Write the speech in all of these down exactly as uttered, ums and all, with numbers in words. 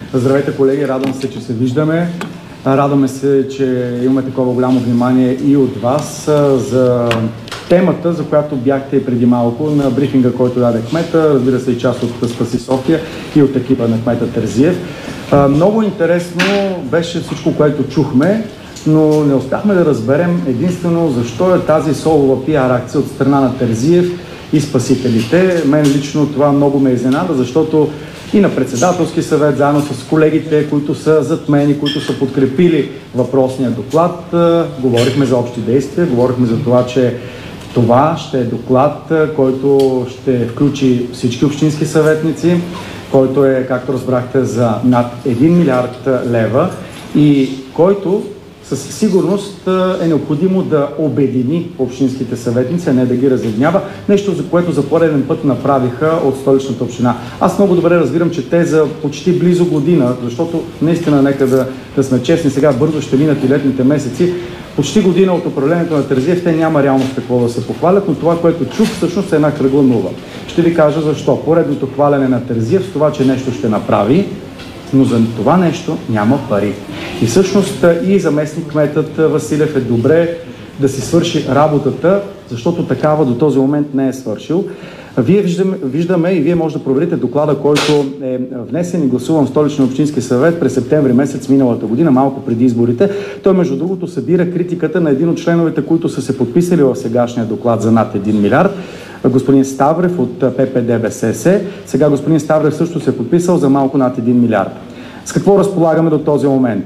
Здравейте, колеги, радвам се, че се виждаме. Радваме се, че имаме такова голямо внимание и от вас за темата, за която бяхте и преди малко на брифинга, който даде кмета, разбира се и част от Спаси София и от екипа на кмета Терзиев. Много интересно беше всичко, което чухме, но не успяхме да разберем единствено защо е тази солова пиар акция от страна на Терзиев и спасителите. Мен лично това много ме изненада, защото и на председателски съвет, заедно с колегите, които са зад мен и които са подкрепили въпросния доклад, говорихме за общи действия, говорихме за това, че това ще е доклад, който ще включи всички общински съветници, който е, както разбрахте, за над един милиард лева и който със сигурност е необходимо да обедини общинските съветници, а не да ги разединява. Нещо, за което за пореден път направиха от Столичната община. Аз много добре разбирам, че те за почти близо година, защото наистина нека да, да сме честни, сега бързо ще минат и летните месеци, почти година от управлението на Терзиев, те няма реално с какво да се похвалят, но това, което чух, всъщност е една кръгла нула. Ще ви кажа защо. Поредното хвалене на Терзиев с това, че нещо ще направи, но за това нещо няма пари. И всъщност и заместник кметът Василев е добре да си свърши работата, защото такава до този момент не е свършил. Вие виждаме, виждаме и вие може да проверите доклада, който е внесен и гласуван в Столичния общински съвет през септември месец миналата година, малко преди изборите. Той между другото събира критиката на един от членовете, които са се подписали в сегашния доклад за над един милиард. Господин Ставрев от П П Д Б С С. Сега господин Ставрев също се е подписал за малко над един милиард. С какво разполагаме до този момент?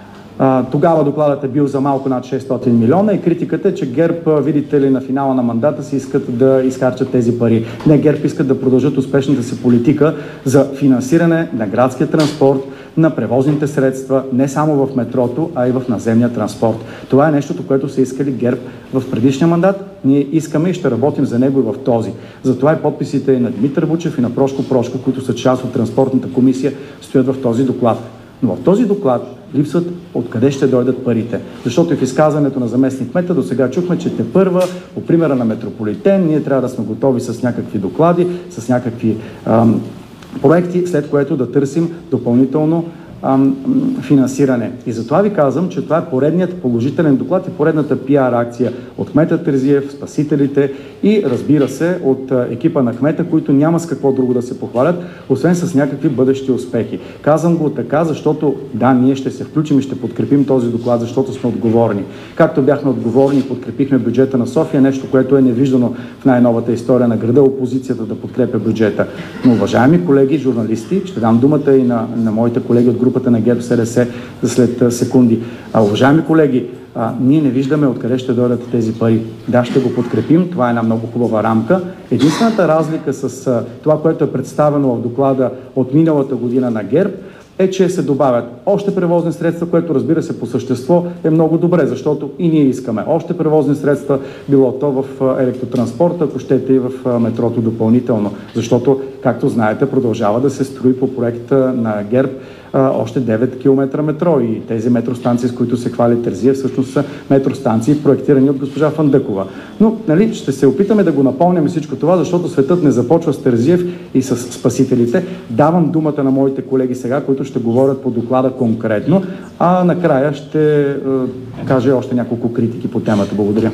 А, тогава докладът е бил за малко над шестстотин милиона и критиката е, че ГЕРБ, видите ли, на финала на мандата си искат да изхарчат тези пари. Не, ГЕРБ искат да продължат успешната си политика за финансиране на градския транспорт, на превозните средства, не само в метрото, а и в наземния транспорт. Това е нещото, което са искали ГЕРБ в предишния мандат. Ние искаме и ще работим за него и в този. Затова и подписите и на Димитър Вучев и на Прошко Прошко, които са част от транспортната комисия, стоят в този доклад. Но в този доклад липсват откъде ще дойдат парите. Защото и в изказването на заместник кмета до сега чухме, че тепърва, по примера на Метрополитен, ние трябва да сме готови с някакви доклади, с някакви ам, проекти, след което да търсим допълнително ам, финансиране. И затова ви казвам, че това е поредният положителен доклад и поредната пиар акция от кмета Терзиев, спасителите и разбира се от екипа на кмета, които няма с какво друго да се похвалят, освен с някакви бъдещи успехи. Казвам го така, защото да, ние ще се включим и ще подкрепим този доклад, защото сме отговорни. Както бяхме отговорни и подкрепихме бюджета на София, нещо, което е невиждано в най-новата история на града, опозицията да подкрепя бюджета. Но, уважаеми колеги, журналисти, ще дам думата и на, на моите колеги от групата на ГЕРБ С Д С за след секунди. А, уважаеми колеги, а, ние не виждаме откъде ще дойдат тези пари. Да, ще го подкрепим, това е една много хубава рамка. Единствената разлика с а, това, което е представено в доклада от миналата година на ГЕРБ, е, че се добавят още превозни средства, което разбира се по същество е много добре, защото и ние искаме още превозни средства, било то в електротранспорта, ако щете и в метрото допълнително, защото, както знаете, продължава да се строи по проекта на ГЕРБ още девет километра метро и тези метростанции, с които се хвали Терзиев, всъщност са метростанции, проектирани от госпожа Фандъкова. Но нали, ще се опитаме да го напомняме всичко това, защото светът не започва с Терзиев и с спасителите. Давам думата на моите колеги сега, които ще говорят по доклада конкретно, а накрая ще е, кажа още няколко критики по темата. Благодаря.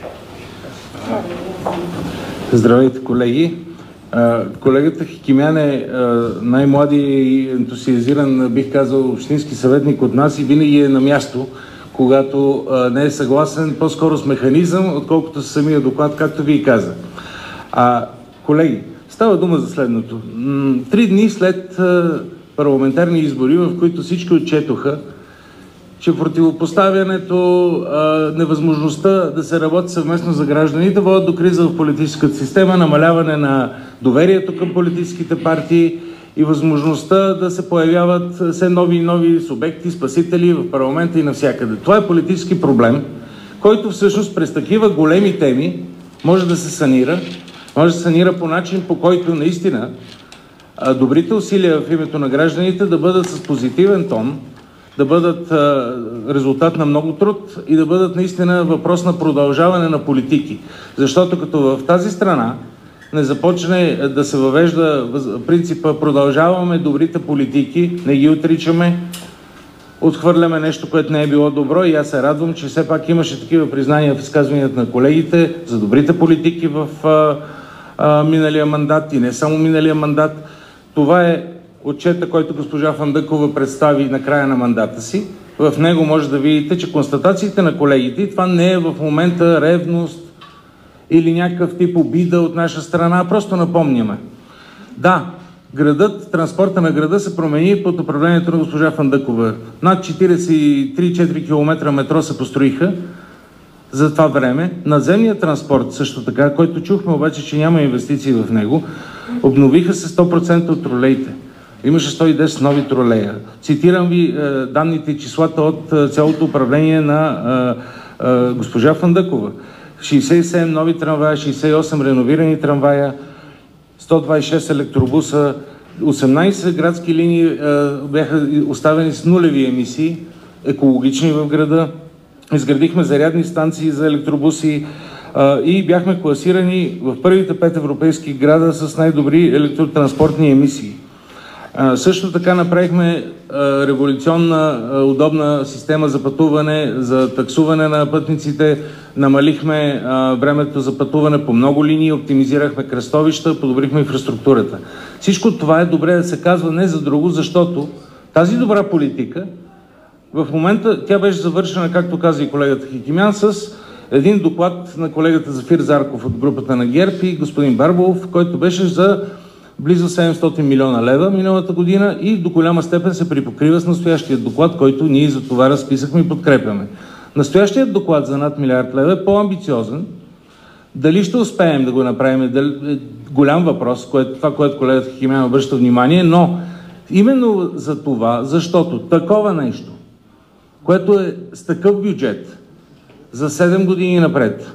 Здравейте, колеги! Колегата Хикимян е най-млади и ентусиазиран, бих казал, общински съветник от нас и винаги е на място, когато не е съгласен по-скоро с механизъм, отколкото с самия доклад, както ви каза. А, колеги, става дума за следното. Три дни след парламентарни избори, в които всички отчетоха, че противопоставянето, невъзможността да се работи съвместно за гражданите водят до криза в политическата система, намаляване на доверието към политическите партии и възможността да се появяват все нови и нови субекти, спасители в парламента и навсякъде. Това е политически проблем, който всъщност през такива големи теми може да се санира, може да се санира по начин, по който наистина добрите усилия в името на гражданите да бъдат с позитивен тон, да бъдат а, резултат на много труд и да бъдат наистина въпрос на продължаване на политики. Защото като в тази страна не започне да се въвежда принципа продължаваме добрите политики, не ги отричаме, отхвърляме нещо, което не е било добро, и аз се радвам, че все пак имаше такива признания в изказванията на колегите за добрите политики в а, а, миналия мандат и не само миналия мандат. Това е отчета, който госпожа Фандъкова представи на края на мандата си. В него може да видите, че констатациите на колегите, и това не е в момента ревност или някакъв тип обида от наша страна, просто напомняме. Да, градът, транспорта на града се промени под управлението на госпожа Фандъкова. Над четиридесет и три до четири километра метро се построиха за това време. Надземният транспорт също така, който чухме обаче, че няма инвестиции в него, обновиха се сто процента от тролеите. Имаше сто и десет нови тролея. Цитирам ви е, данните и числата от е, цялото управление на е, е, госпожа Фандъкова. шейсет и седем нови трамвая, шейсет и осем реновирани трамвая, сто двадесет и шест електробуса, осемнадесет градски линии е, бяха оставени с нулеви емисии, екологични в града. Изградихме зарядни станции за електробуси е, и бяхме класирани в първите пет европейски града с най-добри електротранспортни емисии. А, също така направихме а, революционна, а, удобна система за пътуване, за таксуване на пътниците, намалихме а, времето за пътуване по много линии, оптимизирахме кръстовища, подобрихме инфраструктурата. Всичко това е добре да се казва не за друго, защото тази добра политика в момента тя беше завършена, както каза и колегата Хикимян, с един доклад на колегата Зафир Зарков от групата на ГЕРБ и господин Барбалов, който беше за близо седемстотин милиона лева миналата година и до голяма степен се припокрива с настоящия доклад, който ние за това разписахме и подкрепяме. Настоящият доклад за над милиард лева е по-амбициозен. Дали ще успеем да го направим е голям въпрос, което, това, което колегата Хикимян обръща внимание, но именно за това, защото такова нещо, което е с такъв бюджет за седем години напред,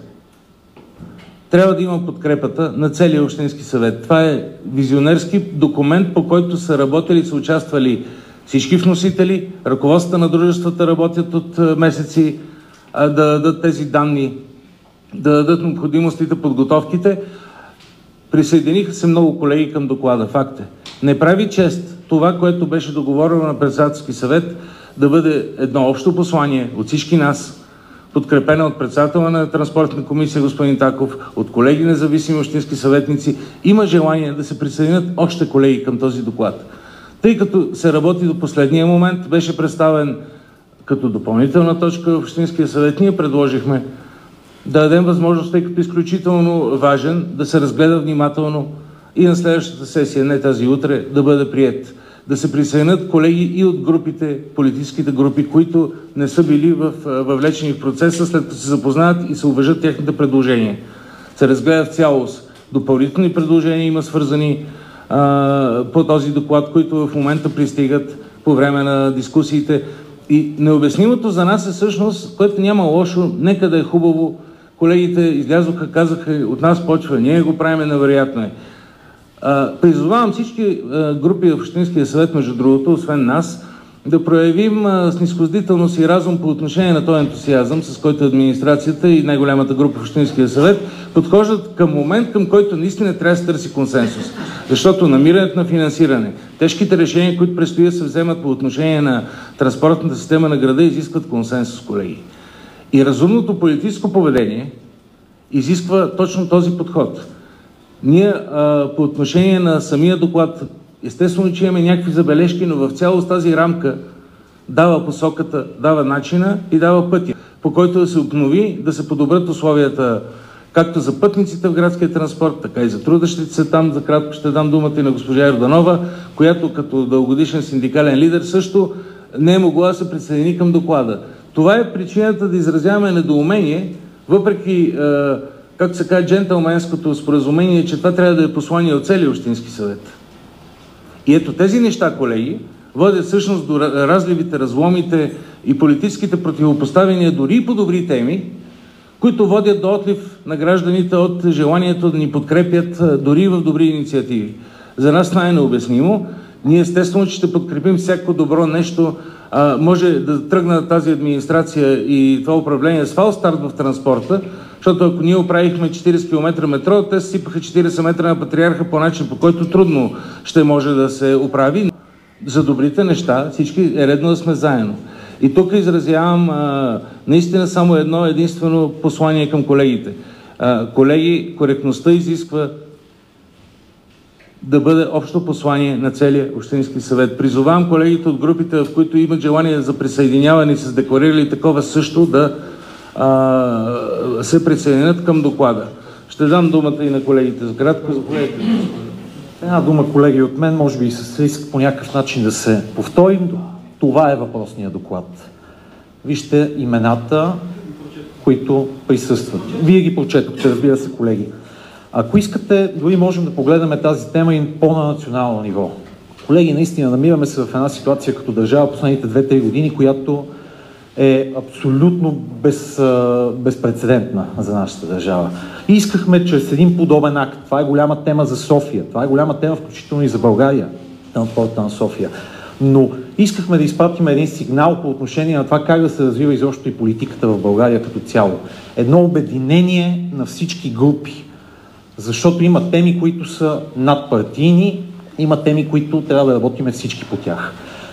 трябва да има подкрепата на целия общински съвет. Това е визионерски документ, по който са работили, са участвали всички вносители, ръководствата на дружествата работят от месеци да дадат тези данни, да дадат необходимостите, подготовките. Присъединиха се много колеги към доклада. Факт е. Не прави чест това, което беше договорено на председателски съвет, да бъде едно общо послание от всички нас, подкрепена от председателя на транспортна комисия господин Таков, от колеги независими общински съветници. Има желание да се присъединят още колеги към този доклад. Тъй като се работи до последния момент, беше представен като допълнителна точка в Общинския съвет, ние предложихме да дадем възможност, тъй като е изключително важен, да се разгледа внимателно и на следващата сесия, не тази утре, да бъде приет. Да се присъединят колеги и от групите, политическите групи, които не са били в, въвлечени в процеса, след като се запознаят и се уважат техните предложения. Се разгледат в цялост. Допълнителни предложения има свързани а, по този доклад, които в момента пристигат по време на дискусиите. И необяснимото за нас е всъщност, което няма лошо, нека да е хубаво. Колегите излязоха, казаха, от нас почва, ние го правим, невероятно е. Призовавам всички групи в Общинския съвет, между другото, освен нас, да проявим снизходителност и разум по отношение на този ентусиазъм, с който администрацията и най-голямата група в Общинския съвет подхождат към момент, към който наистина трябва да се търси консенсус. Защото намирането на финансиране, тежките решения, които предстои да се вземат по отношение на транспортната система на града, изискват консенсус, колеги. И разумното политическо поведение изисква точно този подход. Ние а, по отношение на самия доклад, естествено, че имаме някакви забележки, но в цялост тази рамка дава посоката, дава начина и дава пътя, по който да се обнови, да се подобрят условията както за пътниците в градския транспорт, така и за трудещите се там. За кратко ще дам думата и на госпожа Йорданова, която като дългогодишен синдикален лидер също не е могла да се присъедини към доклада. Това е причината да изразяваме недоумение, въпреки както се казва, джентълменското споразумение, че това трябва да е послание от целия Общински съвет. И ето тези неща, колеги, водят всъщност до разливите, разломите и политическите противопоставяния дори и по добри теми, които водят до отлив на гражданите от желанието да ни подкрепят дори в добри инициативи. За нас това е необяснимо. Ние естествено, че ще подкрепим всяко добро нещо, а, може да тръгна тази администрация и това управление с фалстарт в транспорта, защото ако ние оправихме четирийсет километра метро, те се сипаха четирийсет метра на Патриарха по начин, по който трудно ще може да се оправи. За добрите неща всички е редно да сме заедно. И тук изразявам а, наистина само едно единствено послание към колегите. А, колеги, коректността изисква да бъде общо послание на целия Общински съвет. Призовавам колегите от групите, в които имат желание за присъединяване и са декларирали такова също, да а, се присъединят към доклада. Ще дам думата и на колегите. За кратко, заповядайте. Една дума, колеги, от мен, може би с риск по някакъв начин да се повторим. Това е въпросният доклад. Вижте имената, които присъстват. Вие ги прочетохте, разбира се, колеги. Ако искате, дори можем да погледнем тази тема и по-на национално ниво. Колеги, наистина намираме се в една ситуация като държава последните две-три години, която е абсолютно без, безпрецедентна за нашата държава. И искахме чрез един подобен акт, това е голяма тема за София, това е голяма тема включително и за България, транспорта на София, но искахме да изпратим един сигнал по отношение на това как да се развива изобщо и политиката в България като цяло. Едно обединение на всички групи, защото има теми, които са надпартийни, има теми, които трябва да работим всички по тях.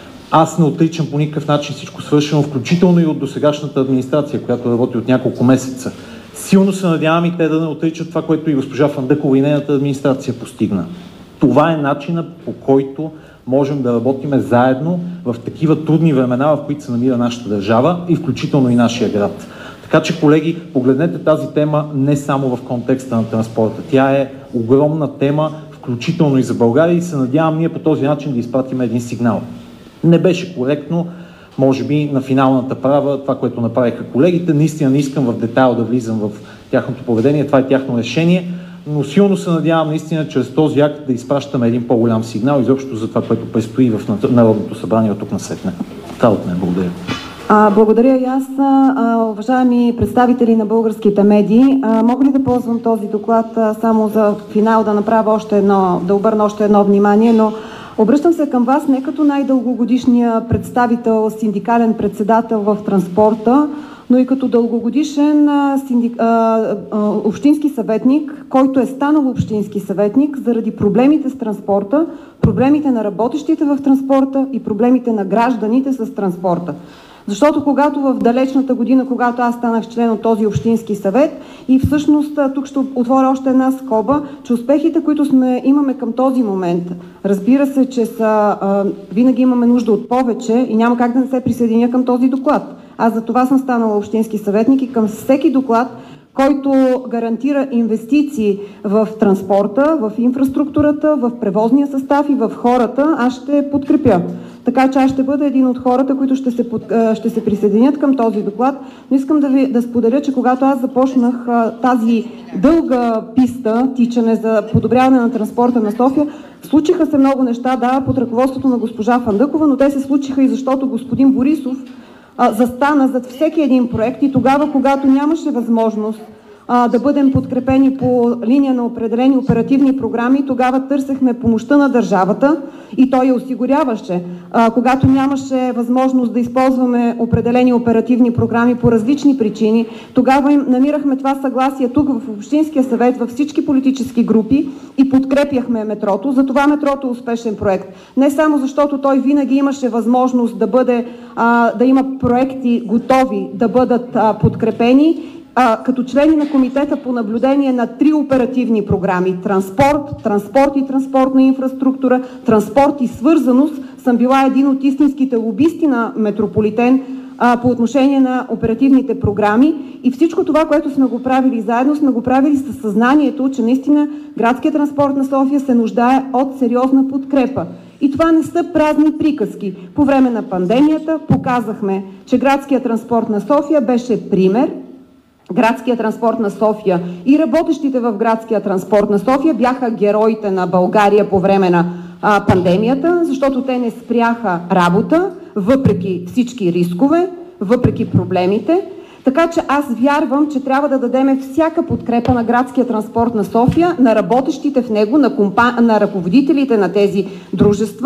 Аз не отричам по никакъв начин всичко свършено, включително и от досегашната администрация, която работи от няколко месеца. Силно се надявам и те да не отричат това, което и госпожа Фандъкова и нейната администрация постигна. Това е начинът, по който можем да работим заедно в такива трудни времена, в които се намира нашата държава и включително и нашия град. Така че, колеги, погледнете тази тема не само в контекста на транспорта. Тя е огромна тема, включително и за България, и се надявам ние по този начин да изпратим един сигнал. Не беше коректно, може би на финалната права, това, което направиха колегите. Наистина не искам в детайл да влизам в тяхното поведение, това е тяхно решение, но силно се надявам наистина чрез този акт да изпращаме един по-голям сигнал изобщо за това, което предстои в Народното събрание от тук насетне. Това от мен. Благодаря. А, благодаря и аз. А, уважаеми представители на българските медии, а, мога ли да ползвам този доклад а, само за финал да направя още едно, да обърна още едно внимание, но обръщам се към вас не като най-дългогодишния представител, синдикален председател в транспорта, но и като дългогодишен а, синдик, а, а, общински съветник, който е станал общински съветник заради проблемите с транспорта, проблемите на работещите в транспорта и проблемите на гражданите с транспорта. Защото когато в далечната година, когато аз станах член от този общински съвет и всъщност тук ще отворя още една скоба, че успехите, които сме, имаме към този момент, разбира се, че са, а, винаги имаме нужда от повече и няма как да не се присъединя към този доклад. Аз за това съм станала общински съветник и към всеки доклад, който гарантира инвестиции в транспорта, в инфраструктурата, в превозния състав и в хората, аз ще подкрепя. Така че аз ще бъда един от хората, които ще се, под, ще се присъединят към този доклад. Но искам да ви да споделя, че когато аз започнах тази дълга писта, тичане за подобряване на транспорта на София, случиха се много неща, да, под ръководството на госпожа Фандъкова, но те се случиха и защото господин Борисов а, застана зад всеки един проект и тогава, когато нямаше възможност а, да бъдем подкрепени по линия на определени оперативни програми, тогава търсехме помощта на държавата и той я осигуряваше. А, когато нямаше възможност да използваме определени оперативни програми по различни причини, тогава им намирахме това съгласие тук в Общинския съвет, във всички политически групи и подкрепяхме метрото. Затова метрото е успешен проект. Не само защото той винаги имаше възможност да бъде, а, да има проекти готови да бъдат а, подкрепени, А, като члени на комитета по наблюдение на три оперативни програми – транспорт, транспорт и транспортна инфраструктура, транспорт и свързаност, съм била един от истинските лобисти на Метрополитен а, по отношение на оперативните програми и всичко това, което сме го правили заедно, сме го правили със съзнанието, че наистина градският транспорт на София се нуждае от сериозна подкрепа. И това не са празни приказки. По време на пандемията показахме, че градският транспорт на София беше пример. Градския транспорт на София и работещите в градския транспорт на София бяха героите на България по време на а, пандемията, защото те не спряха работа, въпреки всички рискове, въпреки проблемите. Така че аз вярвам, че трябва да дадем всяка подкрепа на градския транспорт на София, на работещите в него, на, компа... на ръководителите на тези дружества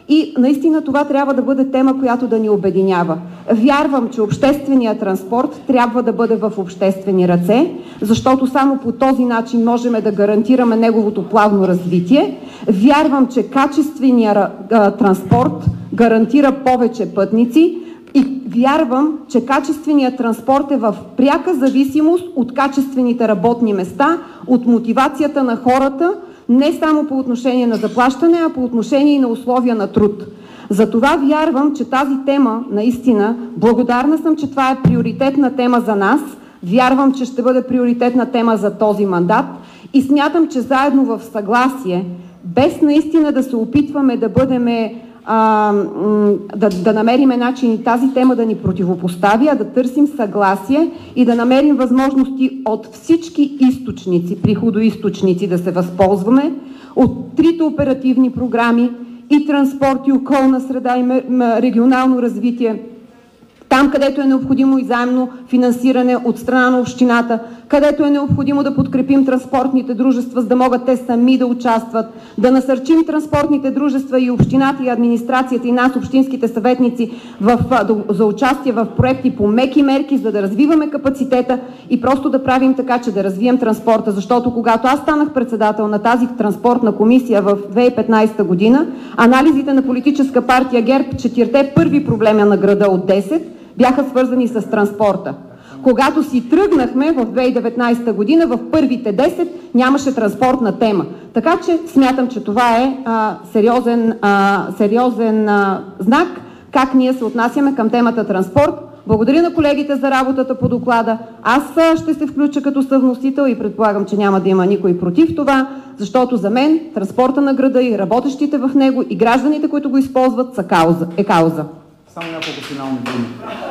и наистина това трябва да бъде тема, която да ни обединява. Вярвам, че общественият транспорт трябва да бъде в обществени ръце, защото само по този начин можем да гарантираме неговото плавно развитие. Вярвам, че качественият транспорт гарантира повече пътници и вярвам, че качественият транспорт е в пряка зависимост от качествените работни места, от мотивацията на хората, не само по отношение на заплащане, а по отношение и на условия на труд. Затова вярвам, че тази тема, наистина, благодарна съм, че това е приоритетна тема за нас, вярвам, че ще бъде приоритетна тема за този мандат и смятам, че заедно в съгласие, без наистина да се опитваме да бъдеме А, да, да намерим начин тази тема да ни противопостави, а да търсим съгласие и да намерим възможности от всички източници, приходоизточници да се възползваме, от трите оперативни програми и транспорт, и околна среда, и регионално развитие, там, където е необходимо и заемно финансиране от страна на общината, където е необходимо да подкрепим транспортните дружества, за да могат те сами да участват, да насърчим транспортните дружества и общината и администрацията и нас, общинските съветници, в, за участие в проекти по меки мерки, за да развиваме капацитета и просто да правим така, че да развием транспорта. Защото когато аз станах председател на тази транспортна комисия в две хиляди и петнадесета година, анализите на политическа партия ГЕРБ, четирите първи проблеми на града от десет, бяха свързани с транспорта. Когато си тръгнахме в две хиляди и деветнадесета година, в първите десет нямаше транспортна тема. Така че смятам, че това е а, сериозен, а, сериозен а, знак, как ние се отнасяме към темата транспорт. Благодаря на колегите за работата по доклада. Аз ще се включа като съвносител и предполагам, че няма да има никой против това, защото за мен транспорта на града и работещите в него и гражданите, които го използват, са кауза, е кауза. Само няколко финални думи.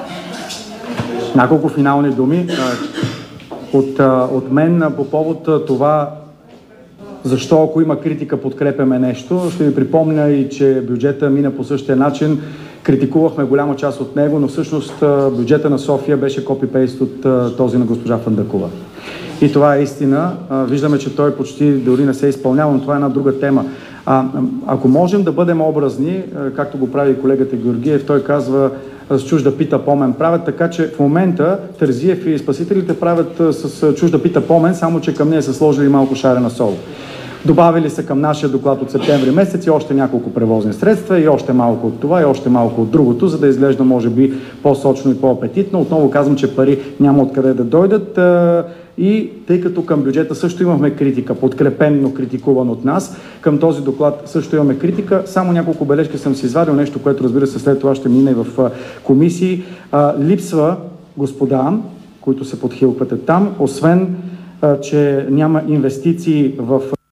Няколко финални думи от, от мен по повод това, защо ако има критика подкрепяме нещо. Ще ви припомня и, че бюджета мина по същия начин. Критикувахме голяма част от него, но всъщност бюджета на София беше копи-пейст от този на госпожа Фандъкова. И това е истина. Виждаме, че той почти дори не се изпълнява, но това е една друга тема. А, ако можем да бъдем образни, както го прави колегата Георгиев, той казва с чужда пита помен правят, така че в момента Терзиев и спасителите правят с чужда пита помен, само че към нея са сложили малко шарена сол. Добавили са към нашия доклад от септември месец и още няколко превозни средства и още малко от това и още малко от другото, за да изглежда може би по-сочно и по-апетитно. Отново казвам, че пари няма откъде да дойдат и тъй като към бюджета също имахме критика, подкрепен, но критикуван от нас, към този доклад също имаме критика. Само няколко бележки съм си извадил, нещо, което разбира се след това ще мине и в комисии. Липсва, господа, които се подхилквате там, освен че няма инвестиции в